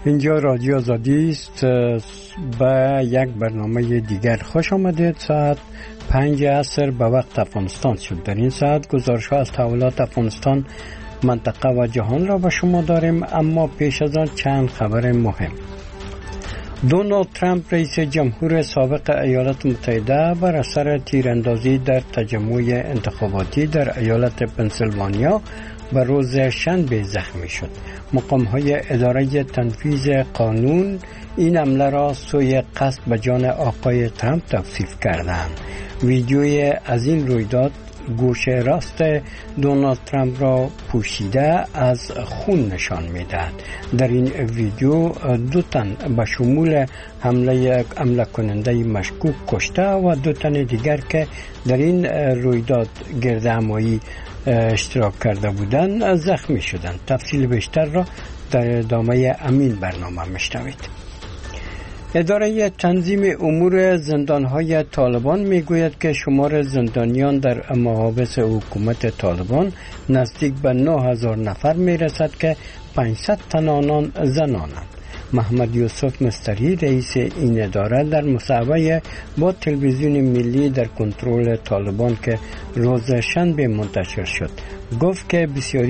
اینجا رادیو آزادی است. به یک برنامه دیگر خوش آمدید. ساعت 5 عصر به وقت افغانستان شد. در این ساعت گزارش‌ها از تحولات افغانستان، منطقه و جهان را به شما داریم، اما پیش از آن چند خبر مهم. دونالد ترامپ رئیس جمهور سابق ایالات متحده بر اثر تیراندازی در تجمع انتخاباتی در ایالت پنسیلوانیا به روز شنبه زخمی شد. مقام‌های اداره تنفیذ قانون این حمله را سوی قصد به جان آقای ترامپ توصیف کردند. ویدیوی از این رویداد گوش راست دونالد ترامپ را پوشیده از خون نشان می‌دهد. در این ویدیو 2 تن به شمول حمله کننده مشکوک کشته و 2 تن دیگر که در این رویداد گردهمایی اشتراک کرده بودند زخمی شدند. تفصیل بیشتر را در ادامه همین برنامه میشنوید. اداره تنظیم امور زندانهای طالبان میگوید که شمار زندانیان در محابس حکومت طالبان نزدیک به 9000 نفر میرسد که 500 تن آنان زنانند. محمد یوسف مستری رئیس این اداره در مصاحبه با تلویزیون ملی در کنترل طالبان که روز شنبه منتشر شد گفت که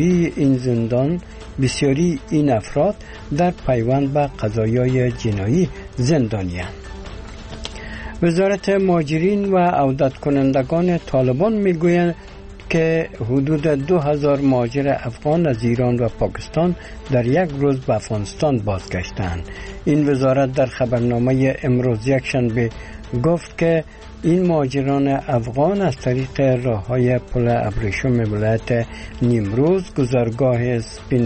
بسیاری این افراد در پیوند به قضایای جنایی زندانی‌اند. وزارت مهاجرین و عودت کنندگان طالبان میگوید که حدود 2000 مهاجر افغان از ایران و پاکستان در یک روز به افغانستان بازگشتند. این وزارت در خبرنامه امروز یکشنبه گفت که این مهاجران افغان از طریق راه‌های پل ابریشم ولایت نیمروز، گذرگاه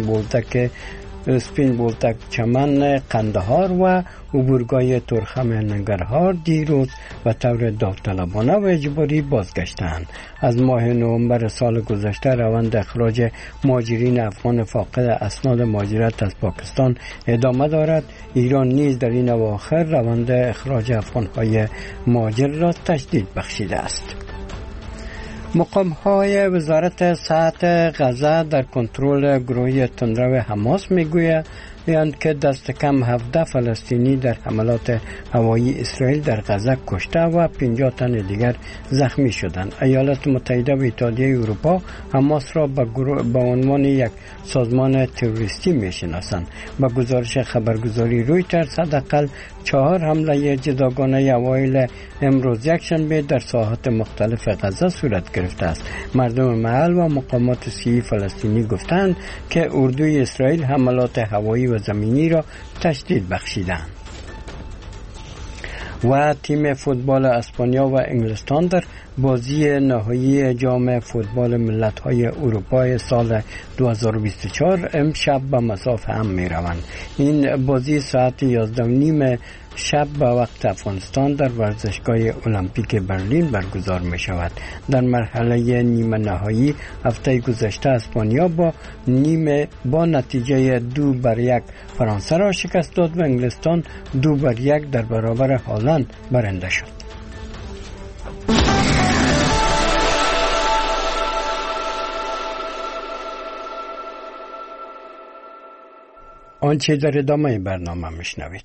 سپین بولتک چمن قندهار و عبورگاه ترخم ننگرهار دیروز و طور داوطلبانه و اجباری بازگشتند. از ماه نوامبر سال گذشته روند اخراج مهاجرین افغان فاقد اسناد مهاجرت از پاکستان ادامه دارد. ایران نیز در این اواخر روند اخراج افغان‌های مهاجر را تجدید بخشیده است. مقام‌های وزارت صحت غزه در کنترل گروه تندرو حماس میگویند که دست کم 17 فلسطینی در حملات هوایی اسرائیل در غزه کشته و 50 تن دیگر زخمی شدند. ایالات متحده و اتحادیه اروپا حماس را به عنوان یک سازمان تروریستی میشناسند. با گزارش خبرگزاری رویترز حداقل 4 حمله جداگانه اوایل امروز یکشنبه در ساحات مختلف غزه صورت گرفته است. مردم محل و مقامات سیاسی فلسطینی گفتند که اردوی اسرائیل حملات هوایی و زمینی را تشدید بخشیدند. و تیم فوتبال اسپانیا و انگلستان در بازی نهایی جام فوتبال ملت‌های اروپا سال 2024 امشب به مصاف هم می‌روند. این بازی ساعت 11:30 شب به وقت افغانستان در ورزشگاه المپیک برلین برگزار می شود. در مرحله نیمه نهایی هفته گذشته اسپانیا با نتیجه 2-1 فرانسه را شکست داد و انگلستان 2-1 در برابر هلند برنده شد. آنچه در ادامه برنامه میشنوید.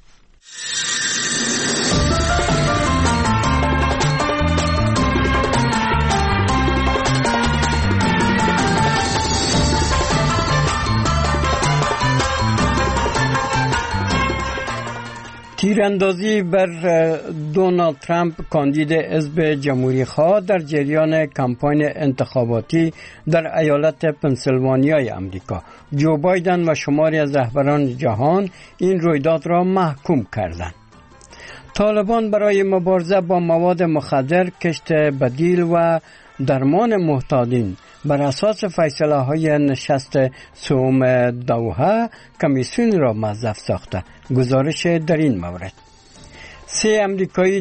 تیراندازی بر دونالد ترامپ کاندید حزب جمهوری‌خواه در جریان کمپاین انتخاباتی در ایالت پنسیلوانیای امریکا. جو بایدن و شماری از رهبران جهان این رویداد را محکوم کردند. طالبان برای مبارزه با مواد مخدر، کشت بدیل و درمان محتاجین بر اساس فیصله‌های نشست سوم دوحه کمیسیون را موظف ساخته. گزارش در این مورد: 3 امریکایی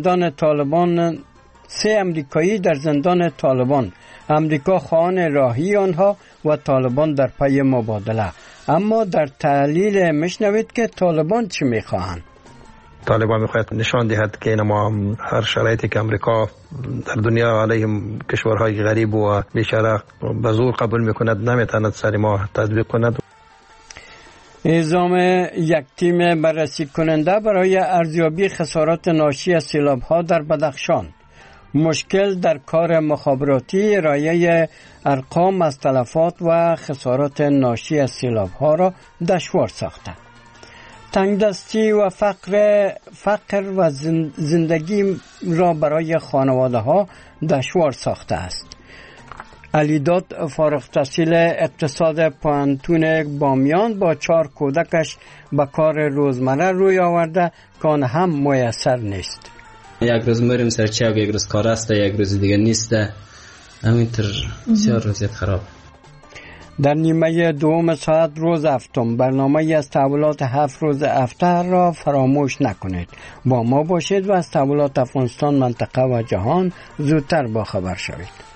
در زندان طالبان، امریکا خواهان راهی آنها و طالبان در پی مبادله. اما در تحلیل میشنوید که طالبان چی میخواهند. طالبان میخواهد نشان دهد که ما هر شرایطی که امریکا در دنیا علیه کشورهای غریب و بیچاره به زور قبول میکند نمیتواند سر ما تطبیق کند. اعزام یک تیم بررسی کننده برای ارزیابی خسارات ناشی از سیلاب‌ها در بدخشان. مشکل در کار مخابراتی ارائه ارقام از تلفات و خسارات ناشی از سیلاب‌ها را دشوار ساخته. تنگدستی و فقر و زندگی را برای خانواده‌ها دشوار ساخته است. علیداد فارغ التحصیل اقتصاد پوهنتون بامیان با 4 کودکش به کار روزمره روی آورده که آن هم میسر نیست. یک روز میریم سرچه، یک روز کار است، یک روز دیگه نیست. همینطور بسیار وضعیت خراب. در نیمه دوم ساعت روز هفتم برنامه از تحولات 7 روز هفته را فراموش نکنید. با ما باشید و از تحولات افغانستان، منطقه و جهان زودتر با خبر شوید.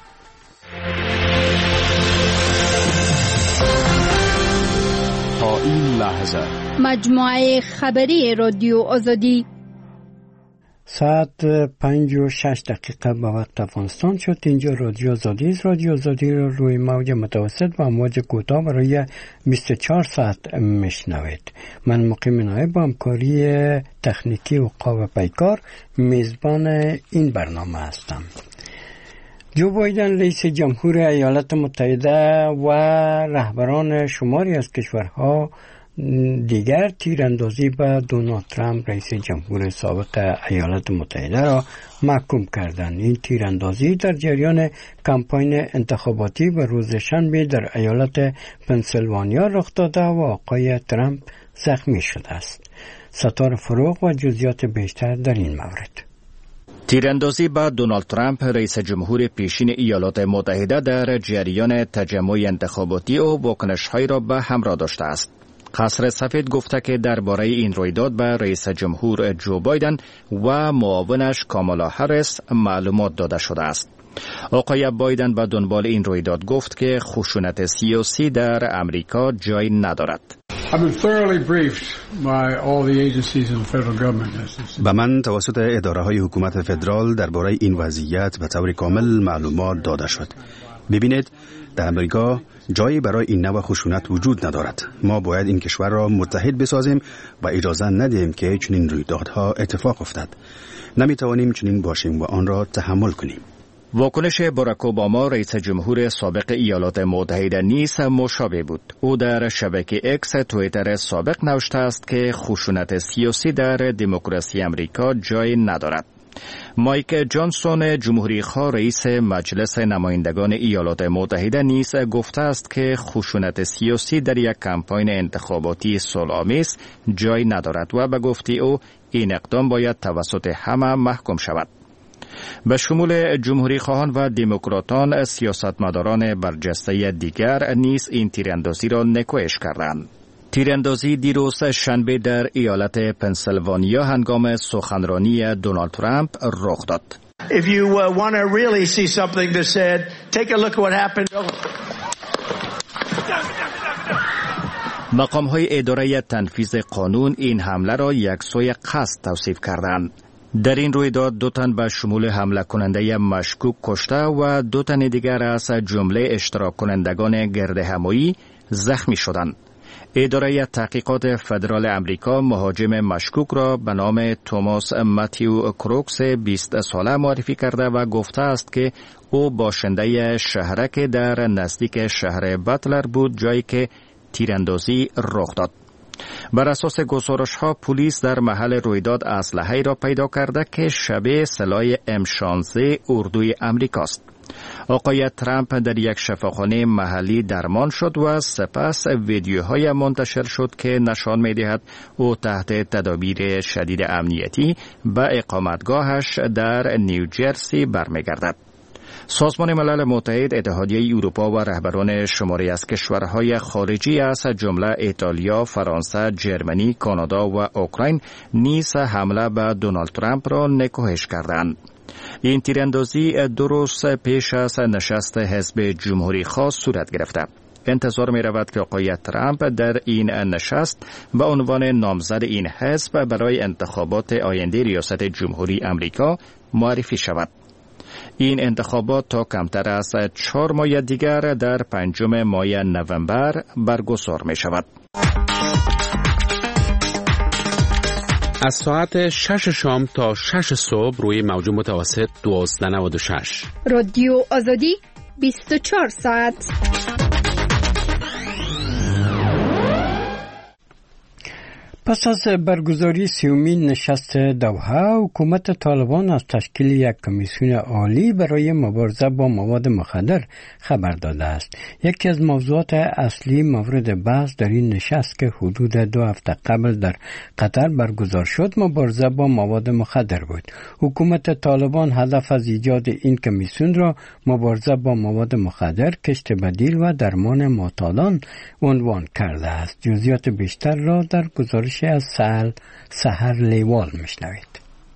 تا این لحظه مجموعه خبری رادیو آزادی ساعت 5:06 به وقت افغانستان شد. اینجا رادیو آزادی است. رادیو آزادی را روی موج متوسط و موج کوتاه برای 24 ساعت میشنوید. من مقیم نایب با همکاری تکنیکی و قاب پیکار میزبان این برنامه هستم. جو بایدن رئیس جمهور ایالات متحده و رهبران شماری از کشورها دیگر تیراندازی به دونالد ترامپ رئیس جمهور سابق ایالات متحده را محکوم کردند. این تیراندازی در جریان کمپاین انتخاباتی به روز شنبه در ایالت پنسیلوانیا رخ داده و آقای ترامپ زخمی شده است. ستار فروغ و جزئیات بیشتر در این مورد. تیراندازی به دونالد ترامپ رئیس جمهور پیشین ایالات متحده در جریان تجمع انتخاباتی او واکنش‌هایی را به همراه داشته است. قصر سفید گفته که درباره این رویداد به رئیس جمهور جو بایدن و معاونش کامالا هریس معلومات داده شده است. آقای بایدن به دنبال این رویداد گفت که خشونت سیاسی در امریکا جای ندارد. به من توسط اداره‌های حکومت فدرال درباره این وضعیت به طور کامل معلومات داده شد. ببینید، در امریکا جایی برای این نوع خشونت وجود ندارد. ما باید این کشور را متحد بسازیم و اجازه ندهیم که چنین رویدادها اتفاق افتد. نمیتوانیم چنین باشیم و آن را تحمل کنیم. واکنش باراک اوباما رئیس جمهور سابق ایالات متحده نیز مشابه بود. او در شبکه اکس توییتر سابق نوشته است که خشونت سیاسی در دموکراسی امریکا جای ندارد. مایک جانسون جمهوری‌خواه رئیس مجلس نمایندگان ایالات متحده نیز گفته است که خشونت سیاسی در یک کمپاین انتخاباتی صلح‌آمیز جای ندارد و به گفته او این اقدام باید توسط همه محکوم شود. به شمول جمهوری‌خواهان و دموکراتان، سیاستمداران برجسته دیگر نیز این تیراندازی را نکوهش کردند. تیراندازی دیروز شنبه در ایالت پنسیلوانیا هنگام سخنرانی دونالد ترامپ رخ داد. If you want to really see something that said, take a look at what happened. مقام‌های اداره تنفیذ قانون این حمله را یکسوی قصد توصیف کردند. در این رویداد 2 تن به شمول حمله کننده مشکوک کشته و 2 تن دیگر از جمله اشتراک کنندگان گردهمایی زخمی شدند. اداره تحقیقات فدرال امریکا مهاجم مشکوک را به نام توماس ماتیو کروکس 20 ساله معرفی کرده و گفته است که او باشنده شهرک در نزدیک شهر باتلر بود، جایی که تیراندازی رخ داد. بر اساس گزارش‌ها پلیس در محل رویداد اسلحه‌ای را پیدا کرده که شبیه سلاح M16 اردوی امریکاست. آقای ترامپ در یک شفاخانه محلی درمان شد و سپس ویدیوهای منتشر شد که نشان می‌دهد او تحت تدابیر شدید امنیتی به اقامتگاهش در نیوجرسی برمیگردد. سازمان ملل متحد، اتحادیه اروپا و رهبران شماری از کشورهای خارجی از جمله ایتالیا، فرانسه، جرمنی، کانادا و اوکراین نیز حمله به دونالد ترامپ را نکوهش کردند. این تیراندازی 2 روز پیش از نشست حزب جمهوری خواست صورت گرفته. انتظار می رود که آقای ترامپ در این نشست به عنوان نامزد این حزب برای انتخابات آینده ریاست جمهوری امریکا معرفی شود. این انتخابات تا کمتر از 4 ماه دیگر در 5 ماه نوامبر برگزار می شود. از ساعت 6 شام تا 6 صبح روی موج متوسط 1296. رادیو آزادی 24 ساعت. پس از برگزاری 30مین نشست دوحه، حکومت طالبان از تشکیل یک کمیسیون عالی برای مبارزه با مواد مخدر خبر داده است. یکی از موضوعات اصلی مورد بحث در این نشست که حدود 2 هفته قبل در قطر برگزار شد، مبارزه با مواد مخدر بود. حکومت طالبان هدف از ایجاد این کمیسیون را مبارزه با مواد مخدر، کشت بدیل و درمان معتادان عنوان کرده است. جزئیات بیشتر را در گزارش از سحر لیوال میشنوید.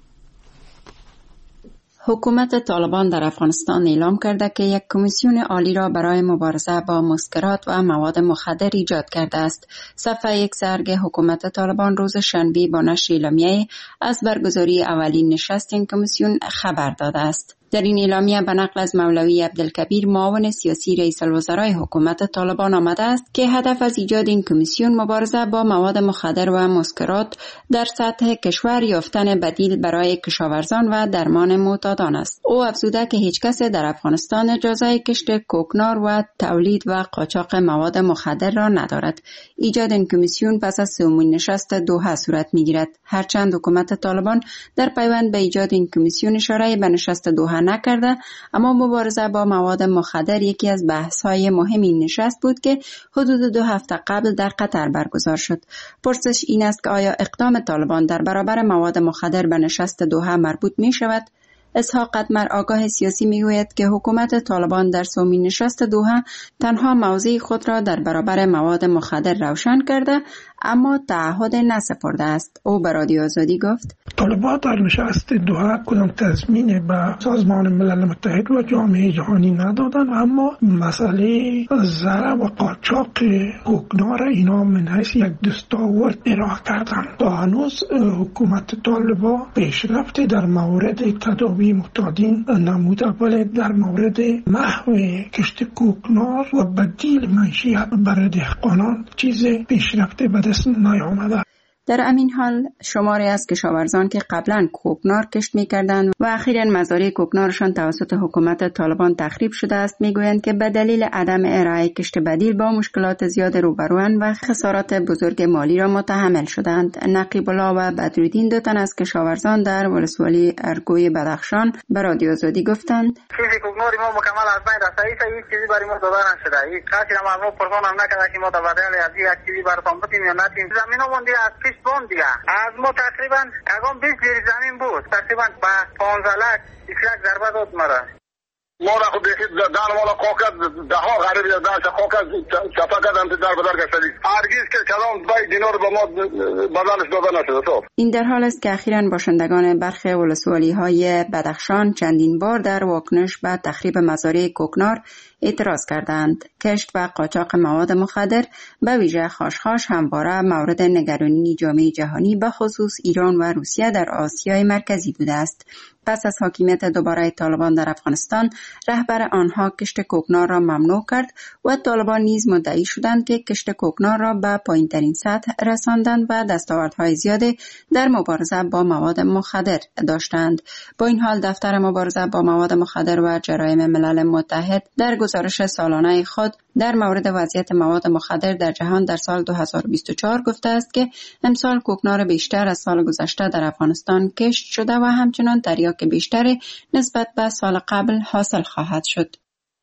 حکومت طالبان در افغانستان اعلام کرده که یک کمیسیون عالی را برای مبارزه با مسکرات و مواد مخدر ایجاد کرده است. صفحه یک سرگ حکومت طالبان روز شنبه با نشر اعلامیه از برگزاری اولین نشست این کمیسیون خبر داده است. در این اعلامیه به نقل از مولوی عبدالکبیر معاون سیاسی رئیس الوزرای حکومت طالبان آمده است که هدف از ایجاد این کمیسیون مبارزه با مواد مخدر و مسکرات در سطح کشور یافتن بدیل برای کشاورزان و درمان معتادان است. او افزوده که هیچ کس در افغانستان اجازه کشت کوکنار و تولید و قاچاق مواد مخدر را ندارد. ایجاد این کمیسیون پس از 3مین نشست دوحه صورت می‌گیرد. هرچند حکومت طالبان در پیوند به ایجاد این کمیسیون اشاره به نشست دوحه نکرده، اما مبارزه با مواد مخدر یکی از بحث‌های مهم این نشست بود که حدود 2 هفته قبل در قطر برگزار شد. پرسش این است که آیا اقدام طالبان در برابر مواد مخدر به نشست دوحه مربوط می شود؟ اسحاق قدمر آگاه سیاسی میگوید که حکومت طالبان در 3مین نشست دوحه تنها موضع خود را در برابر مواد مخدر روشن کرده اما تعهد نسپرده است. او به رادیو آزادی گفت: طالبان در نشست دوحه کدام تضمین به سازمان ملل متحد و جامعه جهانی ندادن، اما مسئله زره و قاچاق کوکنار اینا من حیث یک دستاورد ارائه کردن. تا هنوز حکومت طالبان پیشرفت در مورد تداوی معتادین نموده، ولی در مورد محو کشت کوکنار و بدیل منشیت برای دهقانان چیز پیشرفت به دست نیامده. در همین حال شماری از کشاورزان که قبلا کوکنار کشت می‌کردند و اخیراً مزارع کوکنارشان توسط حکومت طالبان تخریب شده است، میگویند که به دلیل عدم ارائه کشت بدیل با مشکلات زیاد روبروند و خسارات بزرگ مالی را متحمل شدند. نقیب الله و بدرالدین دو تن از کشاورزان در ولسوالی ارگوی بدخشان به رادیو آزادی گفتند: چیزی کوکناری ما مکمل از بین رفته، هیچ چیزی برای ما داده نشده. هیچ کسی ما رو پرسان هم نکرده که ما در بدل از یک چیزی براتون بدیم یا ندیم. زمینمون دیگه از پیش بون دیگه از ما تقریبا اگم 20 جری زمین بود، تقریبا با 15 لک 20 لک ضربه داد مرا. ما را خود دیگه دان والا کوکت ده ها غریب داشت کوکت چپا کردن در بدر گشتید. هرگز که کلام 2 دینار به ما بدلش داده نشده. این در حال است که اخیراً باشندگان برخی ولسوالی‌های بدخشان چندین بار در واکنش به تخریب مزارع کوکنار اعتراض کردند. کشت و قاچاق مواد مخدر به ویژه خاشخاش همواره مورد نگرانی جامعه جهانی به خصوص ایران و روسیه در آسیای مرکزی بوده است. پس از حاکمیت دوباره طالبان در افغانستان، رهبر آنها کشت کوکنار را ممنوع کرد و طالبان نیز مدعی شدند که کشت کوکنار را به پایین‌ترین سطح رساندند و دستاوردهای زیادی در مبارزه با مواد مخدر داشتند. با این حال دفتر مبارزه با مواد مخدر و جرایم ملل متحد در گزارش سالانه خود در مورد وضعیت مواد مخدر در جهان در سال 2024 گفته است که امسال کوکنار بیشتر از سال گذشته در افغانستان کشت شده و همچنان تریاک بیشتری نسبت به سال قبل حاصل خواهد شد.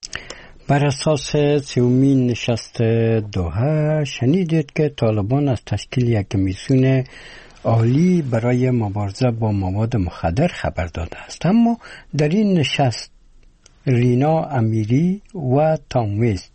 بر اساس 3مین نشست دوحه شنیدید که طالبان از تشکیل یک کمیسیون عالی برای مبارزه با مواد مخدر خبر داده است. اما در این نشست رینا امیری و تام ویست،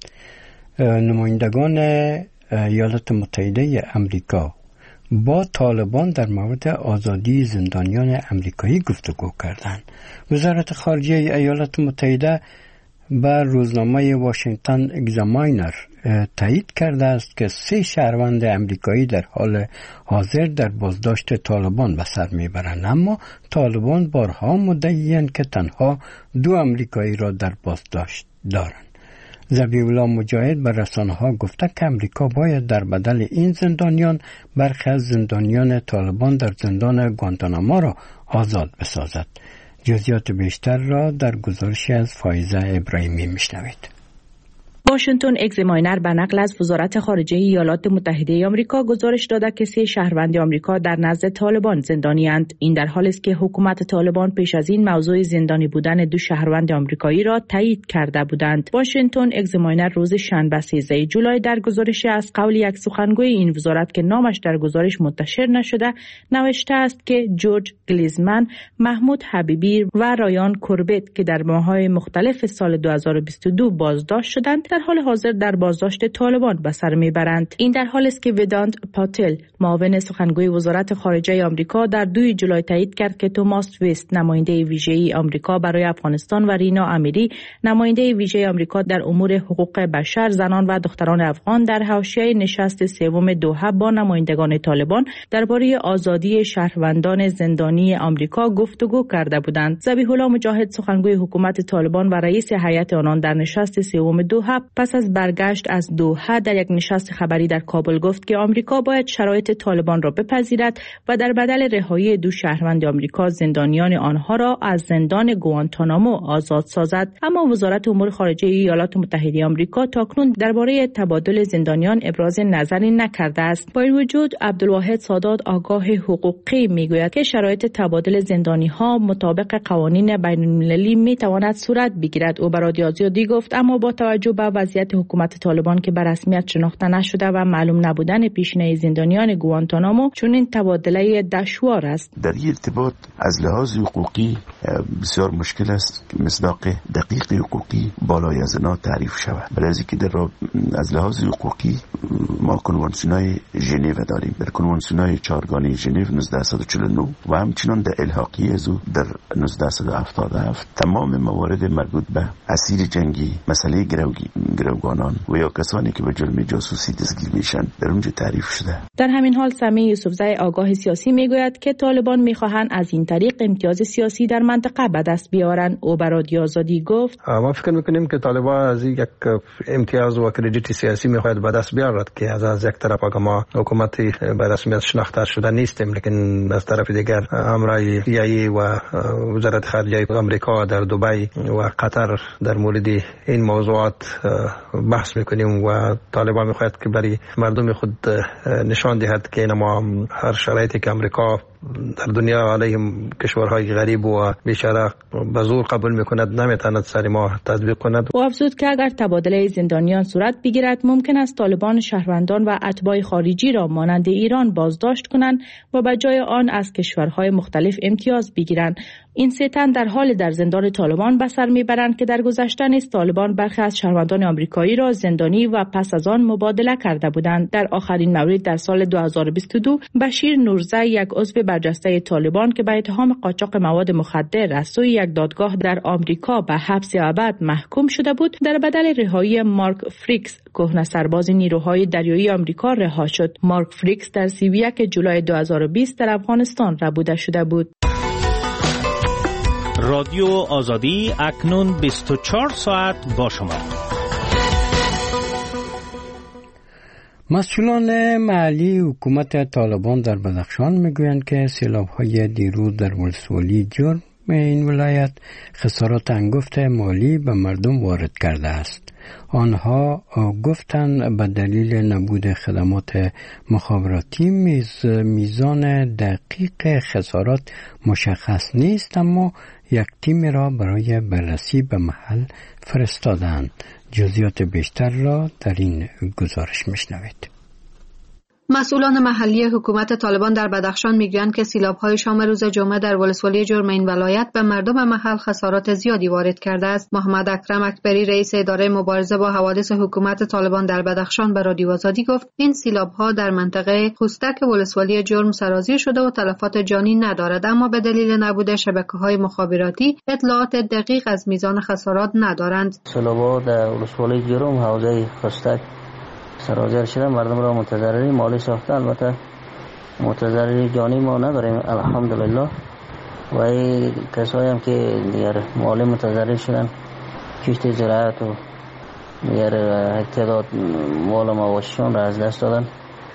نمایندگان ایالات متحده امریکا، با طالبان در مورد آزادی زندانیان امریکایی گفتگو کردند. وزارت خارجه ایالات متحده به روزنامه واشنگتن اگزاماینر تایید کرده است که 3 شهروند امریکایی در حال حاضر در بازداشت طالبان به سر میبرند، اما طالبان بارها مدعی‌اند که تنها 2 امریکایی را در بازداشت دارند. ذبیح الله مجاهد به رسانه‌ها گفته که امریکا باید در بدل این زندانیان برخی از زندانیان طالبان در زندان گوانتانامو را آزاد بسازد. جزئیات بیشتر را در گزارشی از فایزه ابراهیمی میشنوید. واشنگتن اگزاماینر به نقل از وزارت خارجه ایالات متحده آمریکا گزارش داده که 3 شهروند آمریکا در نزد طالبان زندانی اند. این در حالی است که حکومت طالبان پیش از این موضوع زندانی بودن 2 شهروند آمریکایی را تایید کرده بودند. واشنگتن اگزاماینر روز شنبه 13 جولای در گزارش از قول یک سخنگوی این وزارت که نامش در گزارش منتشر نشده نوشته است که جورج گلیزمن، محمود حبیبی و رایان کوربت که در ماه‌های مختلف سال 2022 بازداشت شدند در حال حاضر در بازداشت طالبان به سر میبرند. این در حالی است که ودانت پاتل، معاون سخنگوی وزارت خارجه آمریکا، در 2 جولای تایید کرد که توماس ویست، نماینده ویژه آمریکا برای افغانستان، و رینا امیری، نماینده ویژه آمریکا در امور حقوق بشر، زنان و دختران افغان، در حاشیه نشست 3 دوحه با نمایندگان طالبان درباره آزادی شهروندان زندانی آمریکا گفتگو کرده بودند. ذبیح الله مجاهد، سخنگوی حکومت طالبان و رئیس هیئت آنان، در نشست 3 دوحه پس از برگشت از دوحه در یک نشست خبری در کابل گفت که آمریکا باید شرایط طالبان را بپذیرد و در بدل رهایی 2 شهروند آمریکا زندانیان آنها را از زندان گوانتانامو آزاد سازد. اما وزارت امور خارجه ایالات متحده آمریکا تاکنون درباره تبادل زندانیان ابراز نظری نکرده است. با این وجود عبدالواحد سادات، آگاه حقوقی، میگوید که شرایط تبادل زندانی ها مطابق قوانین بین المللی می تواند صورت بگیرد. او به رادیو آزادی گفت اما با توجه به وضعیت حکومت طالبان که به رسمیت شناخته نشده و معلوم نبودن پیشینه زندانیان گوانتانامو، چون این تبادله دشوار است. در این ارتباط از لحاظ حقوقی بسیار مشکل است که مصداق دقیق حقوقی بالای از اینا تعریف شود. برای اینکه از لحاظ حقوقی ما کنوانسیونای ژنو داریم. در کنوانسیونای 4گانه ژنو 1949 و همچنان در الحاقیه ازو در 1977 تمام موارد مربوط به اسیر جنگی، مسئله گروگانان و یا کسانی که به جرم جاسوسی دستگیر میشن در اونجا تعریف شده. در همین حال سمیع یوسفزی، آگاه سیاسی، میگوید که طالبان میخواهند از این طریق امتیاز سیاسی در منطقه به دست بیارن. او به رادیو آزادی گفت ما فکر میکنیم که طالبان از یک امتیاز و کردیت سیاسی میخواهد به دست بیارد که از یک طرف اگر ما حکومتی به رسمیت شناخته شده نیستیم، لیکن از طرف دیگر امرای CIA و وزارت خارجه آمریکا در دبی و قطر در مورد این موضوعات بحث میکنیم و طالبان میخواهد که برای مردم خود نشان دهد که ما هر شرایطی که امریکا در دنیا علیه کشورهای غریب و بیچاره به زور قبول میکند نمیتواند سر ما تطبیق کند. و افزود که اگر تبادله زندانیان صورت بگیرد ممکن است طالبان شهروندان و اتباع خارجی را مانند ایران بازداشت کنند و به جای آن از کشورهای مختلف امتیاز بگیرند. این 3 تن در حال در زندان طالبان به سر میبرند که در گذشته نیز طالبان برخی از شهروندان آمریکایی را زندانی و پس از آن مبادله کرده بودند. در آخرین مورد در سال 2022 بشیر نورزی، یک عضو برجسته طالبان که به اتهام قاچاق مواد مخدر از سوی یک دادگاه در آمریکا به حبس ابد محکوم شده بود، در بدل رهایی مارک فریکس، کهنه سرباز نیروهای دریایی آمریکا، رها شد. مارک فریکس در 31 جولای 2020 در افغانستان ربوده شده بود. رادیو آزادی اکنون 24 ساعت با شما. مسئولان محلی حکومت طالبان در بدخشان میگویند که سیلاب‌های دیروز در ولسوالی جرم این ولایت خسارات انگفت مالی به مردم وارد کرده است. آنها گفتند به دلیل نبود خدمات مخابراتی میزان دقیق خسارات مشخص نیست، اما یک تیم را برای بررسی به محل فرستادند. جزئیات بیشتر را در این گزارش میشنوید. مسئولان محلی حکومت طالبان در بدخشان میگویند که سیلاب‌های شام روز جمعه در ولسوالی جرم این ولایت به مردم محل خسارات زیادی وارد کرده است. محمد اکرم اکبری، رئیس اداره مبارزه با حوادث حکومت طالبان در بدخشان، به رادیو آزادی گفت این سیلاب‌ها در منطقه خوستک ولسوالی جرم سرازیر شده و تلفات جانی ندارد، اما به دلیل نبود شبکه‌های مخابراتی اطلاعات دقیق از میزان خسارات ندارند. سیلاب‌ها در ولسوالی جرم حوزه خوستک سرازیر شده، مردم را متضرری مالی ساخته. البته متضرری جانی ما نداریم الحمدلله، و کسایی هم که دیگر مالی متضرر شدن، کشت زراعت و یک تعداد مال و مواشیشون را از دست دادن.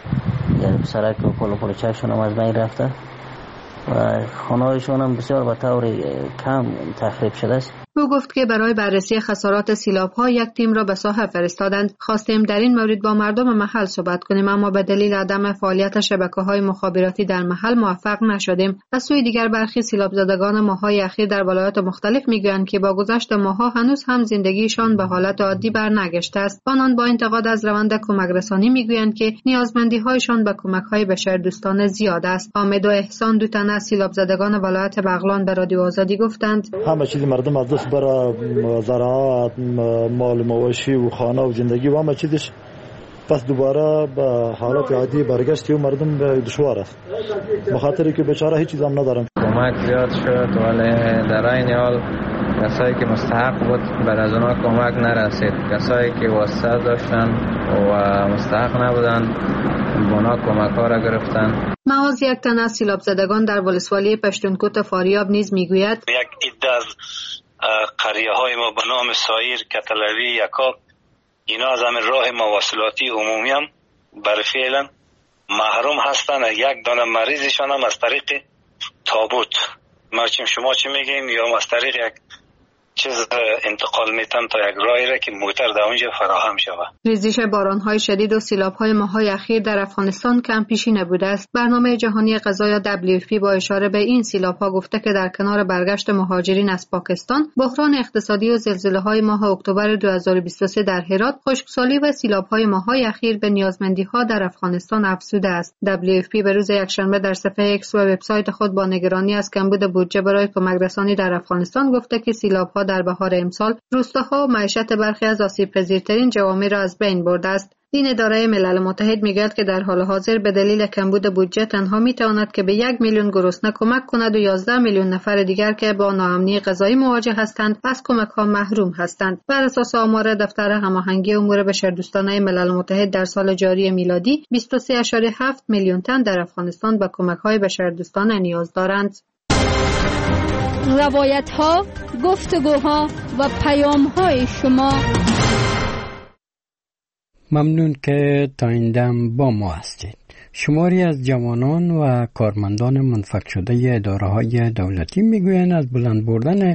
یک سرک و پل چکشون هم از بین رفته و خانه‌هایشون هم بسیار به طور کم تخریب شده است. او گفت که برای بررسی خسارات سیلاب‌ها یک تیم را به ساحه فرستادند. خواستیم در این مورد با مردم محل صحبت کنیم، اما به دلیل عدم فعالیت شبکه‌های مخابراتی در محل موفق نشدیم. از سوی دیگر برخی سیلاب‌زدگان ماه‌های اخیر در ولایات مختلف می‌گویند که با گذشت ماه‌ها هنوز هم زندگیشان به حالت عادی برنگشته است. آنان با انتقاد از روند کمک‌رسانی می‌گویند که نیازمندی‌هایشان به کمک‌های بشردوستانه زیاد است. حامد و احسان دو تن از سیلاب‌زدگان ولایت بغلان به رادیو آزادی گفتند: همه چیز مردم از دست برای زراعت، مال مواشی و خانه و زندگی و همه چیزش پس دوباره به حالت عادی برگشت و مردم دشوار است، بخاطر که بیچاره هیچ چیز هم ندارن. کمک زیاد شد ولی در این حال کسایی که مستحق بود بر از اونا کمک نرسید. کسایی که واسطه داشتن و مستحق نبودن اونا کمک ها را گرفتن. معاذ یک تن از سیلاب‌زدگان در ولسوالی پشتونکوت فاریاب نیز میگوید: یک عده از قریه های ما به نام سایر، کتلوی، یکاب، اینا از همین راه مواصلاتی عمومی هم بر فعلا محروم هستن. یک دانه مریضشان هم از طریق تابوت، ما شما چی میگیم، یا از طریق یک چیز انتقال میتن تا یک راهی را که موتر در اونجا فراهم شود. ریزش باران‌های شدید و سیلاب‌های ماه‌های اخیر در افغانستان کم پیشی نبوده است. برنامه جهانی غذا یا WFP با اشاره به این سیلاب‌ها گفته که در کنار برگشت مهاجرین از پاکستان، بحران اقتصادی و زلزله‌های ماه اکتبر 2023 در هرات، خشکسالی و سیلاب‌های ماه‌های اخیر به نیازمندی‌ها در افغانستان افزوده است. WFP به روز یکشنبه در صفحه ایکس و وبسایت خود با نگرانی از کمبود بودجه برای کمک‌رسانی در افغانستان گفته که سیلاب‌ها در بهار امسال روستاها و معیشت برخی از آسیب‌پذیرترین جوامع را از بین برده است. این اداره ملل متحد میگوید که در حال حاضر به دلیل کمبود بودجه تنها میتواند که به 1 میلیون گرسنه کمک کند و 11 میلیون نفر دیگر که با ناامنی غذایی مواجه هستند از کمک‌ها محروم هستند. بر اساس آمار دفتر هماهنگی امور بشردوستانه ملل متحد در سال جاری میلادی 23.7 میلیون تن در افغانستان به کمک‌های بشردوستانه نیاز دارند. روایت‌ها، گفتگوها و پیام‌های شما. ممنون که تا این دم با ما هستید. شماری از جوانان و کارمندان منفک شده اداره‌های دولتی میگویند از بلند بردن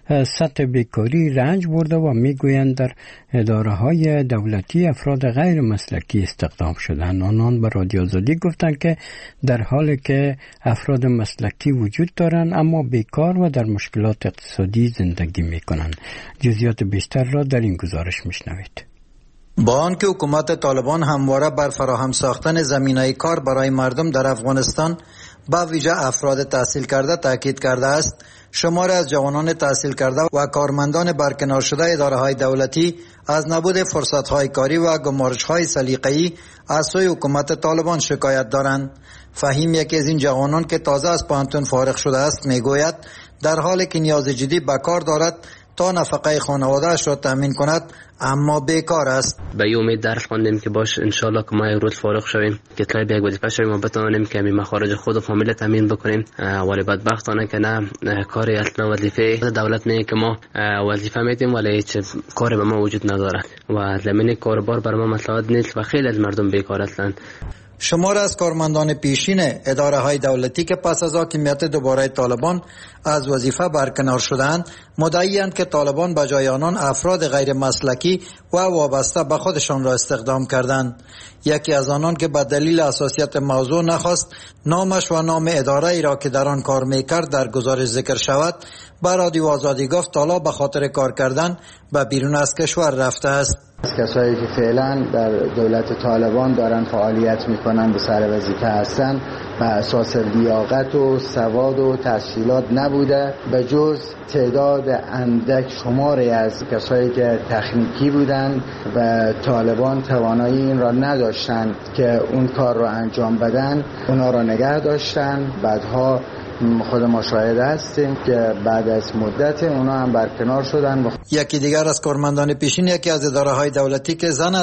سطح بیکاری رنج برده و میگویند در اداره‌های دولتی افراد غیر مسلکی استخدام شدند. آنان به رادیو آزادی گفتند که در حالی که افراد مسلکی وجود دارند اما بیکار و در مشکلات اقتصادی زندگی میکنند. جزئیات بیشتر را در این گزارش میشنوید. با آنکه حکومت طالبان همواره بر فراهم ساختن زمینه کار برای مردم در افغانستان با ویژه افراد تحصیل کرده تاکید کرده است، شماری از جوانان تحصیل کرده و کارمندان برکنار شده اداره‌های دولتی از نبود فرصت‌های کاری و گمارش‌های سلیقه‌ای از سوی حکومت طالبان شکایت دارند. فهیم، یکی از این جوانان که تازه از پانتون فارغ شده است، میگوید در حالی که نیاز جدی به کار دارد تا نفقه خانواده‌اش را تامین کند اما بیکار است. به این امید درس خواندیم که باش انشالله که ما روز فارغ شویم که طلب یک وظیفه شویم و بتوانیم که مخارج خود و فامیل تامین بکنیم، ولی بدبختانه که نه، کار اصلا وظیفه دولت نه که ما وظیفه میدیم ولی هیچ کاری به ما وجود ندارد و زمین کاربار بر ما مساعد نیست و خیلی از مردم بیکار هستند. شمار از کارمندان پیشین اداره‌های دولتی که پس از حاکمیت دوباره طالبان از وظیفه برکنار شدند، مدعی‌اند که طالبان به جای آنان افراد غیر مسلکی و وابسته به خودشان را استخدام کردند. یکی از آنان که به دلیل حساسیت موضوع نخواست نامش و نام اداره ای را که در آن کار می‌کرد در گزارش ذکر شود، به رادیو آزادی گفت حالا به خاطر کار کردن به بیرون از کشور رفته است. کسایی که فعلا در دولت طالبان دارن فعالیت میکنن به سر وظیفه هستن و اساس لیاقت و سواد و تحصیلات نبوده، به جز تعداد اندک شماری از کسایی که تکنیکی بودن و طالبان توانایی این را نداشتن که اون کار را انجام بدن، اونا را نگه داشتن. بعدها خود ما شاهد هستیم که بعد از مدت اونا هم برکنار شدن. یکی دیگر از کارمندان پیشین یکی از اداره‌های دولتی که زن است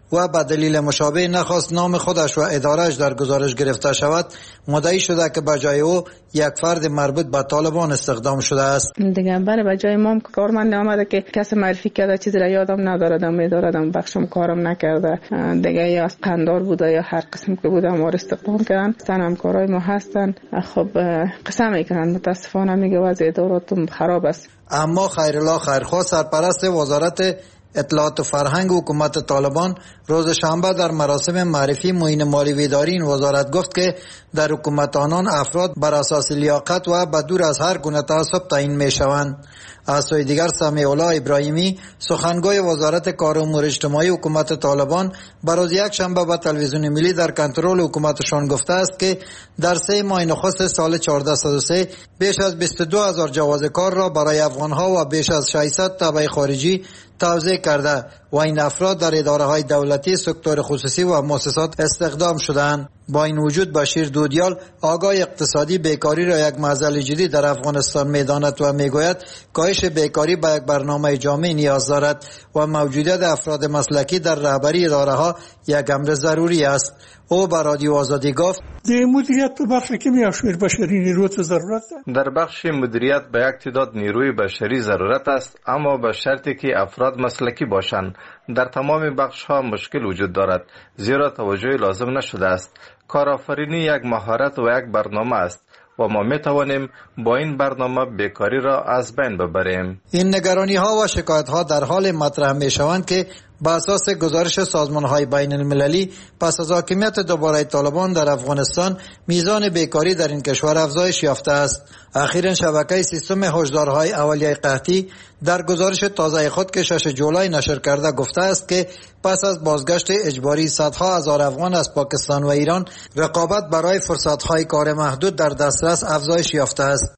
و به دلیل مشابه نخواست نام خودش و ادارهش در گزارش گرفته شود، مدعی شده که به جای او یک فرد مربوط به طالبان استخدام شده است. دیگه به جای ما کارمند آمده که کسی معرفی کرده چیزی را یادم ندارم، میدارم بخشم کارم نکرده، دیگه یا از قندار بوده یا هر قسم که بوده ما را استخدام کردن. همکارای ما هستن، خب قسم میکنن، متاسفانه میگه وضع اداراتم خراب است. اما خیرالله خیرخواه سرپرست وزارت اطلاعات و فرهنگ حکومت طالبان روز شنبه در مراسم معرفی معین مالی و اداری این وزارت گفت که در حکومت آنان افراد بر اساس لیاقت و بدور از هر گونه تعصب تعیین میشوند. از سوی دیگر سمیع الله ابراهیمی سخنگوی وزارت کار و امور اجتماعی حکومت طالبان روز یک شنبه به تلویزیون ملی در کنترل حکومتشان گفته است که در 3 ماه نخست سال 1403 بیش از 22,000 جواز کار را برای افغانها و بیش از 600 تبع خارجی توزیع کرده و این افراد در اداره‌های دولتی، سکتور خصوصی و مؤسسات استخدام شدند. با این وجود بشیر دودیال آگاه اقتصادی بیکاری را یک معضل جدی در افغانستان می‌داند و میگوید کاهش بیکاری به یک برنامه جامع نیاز دارد و موجودیت افراد مسلکی در رهبری اداره‌ها یک امر ضروری است. او به رادیو آزادی گفت مدیریت په برخه کې میاشور بشری نیرو ته ضرورت ده. در بخش مدیریت به یک تعداد نیروی بشری ضرورت است، اما به شرطی که افراد مسلکی باشند. در تمام بخش‌ها مشکل وجود دارد، زیرا توجه لازم نشده است. کارآفرینی یک مهارت و یک برنامه است و ما می توانیم با این برنامه بیکاری را از بین ببریم. این نگرانی ها و شکایت ها در حال مطرح می شوند که با اساس گزارش سازمان های بین المللی پس از حاکمیت دوباره طالبان در افغانستان میزان بیکاری در این کشور افزایش یافته است. اخیراً شبکه سیستم هشدارهای اولیه قحطی در گزارش تازه خود که 6 جولای نشر کرده گفته است که پس از بازگشت اجباری صدها هزار افغان از پاکستان و ایران رقابت برای فرصت‌های کار محدود در دسترس افزایش یافته است.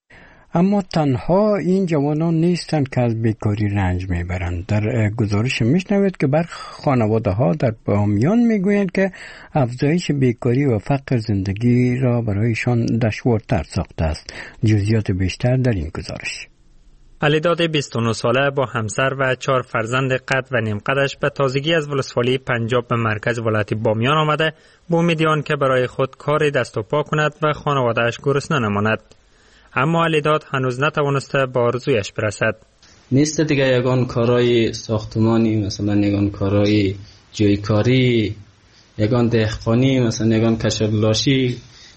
اما تنها این جوانان نیستند که از بیکاری رنج میبرند. در گزارش میشنوید که برخی خانواده ها در بامیان میگویند که افزایش بیکاری و فقر زندگی را برایشان دشوارتر ساخته است. جزئیات بیشتر در این گزارش. علیداد 29 ساله با همسر و 4 فرزند قد و نیم قدش به تازگی از ولسوالی پنجاب به مرکز ولایت بامیان آمده با امید آن که برای خود کار دست و پا کند و خانواده‌اش گرسنه نماند. اما علیداد هنوز نتوانسته به آرزویش برسد. نیست دیگه یگان کارهای ساختمانی، مثلا یگان کارهای جویکاری، یگان دهقانی، مثلا یگان کشاورزی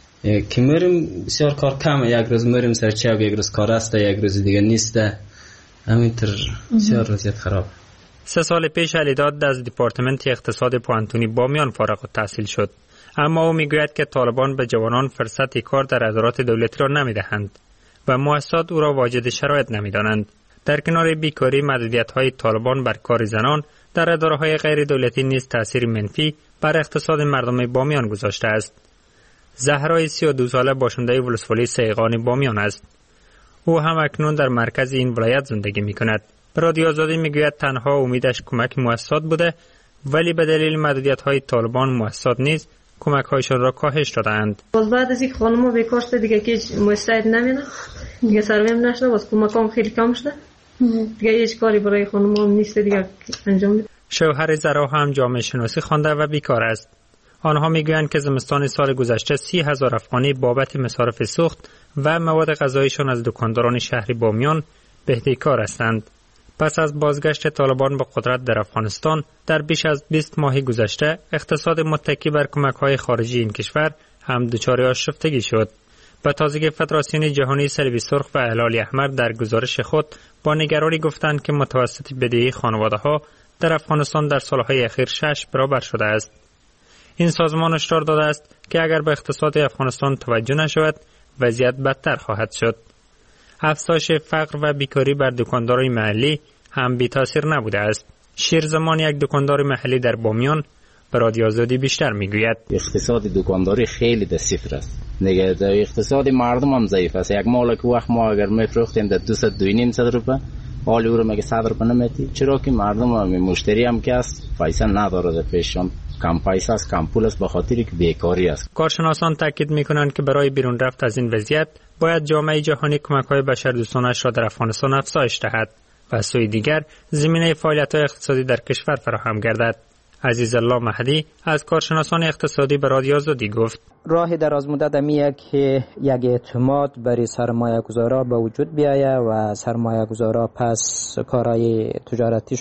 که میریم بسیار کار کمه. یک روز میریم سرچه یک روز کار است، یک روز دیگه نیست. همینطور بسیار وضعیت خراب. 3 سال پیش علیداد از دپارتمنت اقتصاد پوهنتونی بامیان فارغ التحصیل شد. اما او میگوید که طالبان به جوانان فرصت کار در ادارات دولتی را نمیدهند و مؤسسات او را واجد شرایط نمیدانند. در کنار بیکاری، محدودیت‌های طالبان بر کار زنان در اداره‌های غیر دولتی نیز تأثیر منفی بر اقتصاد مردم بامیان گذاشته است. زهرای 32 ساله باشنده ولسوالی سیغان بامیان است. او هم اکنون در مرکز این ولایت زندگی می‌کند. به رادیو آزادی میگوید تنها امیدش کمک مؤسسات بوده، ولی به دلیل محدودیت‌های طالبان مؤسسات نیز کمک‌هایشان را کاهش دادند. باز بعد از اینکه خانم‌ها بیکار شده دیگه که مستعد نمی‌شن، دیگه سرویم نشده، باز کمکام خیلی کم شده. دیگه هیچ کاری برای خانم‌ها نیست دیگه انجام بده. شوهر زرا هم جامعه شناسی خوانده و بیکار است. آنها میگویند که زمستان سال گذشته 30,000 افغانی بابت مصارف سوخت و مواد غذاییشان از دکانداران شهری بامیان بهدهکار هستند. پس از بازگشت طالبان به قدرت در افغانستان در بیش از 20 ماه گذشته اقتصاد متکی بر کمک‌های خارجی این کشور هم دچار آشفتگی شد. به تازگی فدراسیون جهانی صلیب سرخ و هلال احمر در گزارش خود با نگرانی گفتند که متوسط بدهی خانواده‌ها در افغانستان در سالهای اخیر 6 برابر شده است. این سازمان هشدار داده است که اگر به اقتصاد افغانستان توجه نشود وضعیت بدتر خواهد شد. افزایش فقر و بیکاری بر دکاندارای محلی هم بی تاثیر نبوده است. شیرزمان یک دکاندار محلی در بامیان به رادیو آزادی بیشتر میگوید اقتصاد دکانداری خیلی در صفر است. نگه اقتصاد مردم هم ضعیف است. یک مال که وقت ما اگر میفروختیم در 200-2.5 روپیه، حالی او رو مگه 100 روپیه نمیتی؟ چرا که مردم هم مشتری هم که است پیسه نداره در پیششان، کم پیسه است، کم پول است، به خاطری که بیکاری است. کارشناسان تاکید میکنند که برای بیرون رفت از این وضعیت باید جامعه جهانی کمک‌های بشردوستانش را در افغانستان افزایش دهد و از سوی دیگر زمینه فعالیت‌های اقتصادی در کشور فراهم گردد. عزیزالله مهدی از کارشناسان اقتصادی به رادیو آزادی گفت راه دراز مدت میه که یک اعتماد برای سرمایه گذارا به وجود بیایه و سرمایه گذارا پس کارهای تجارتی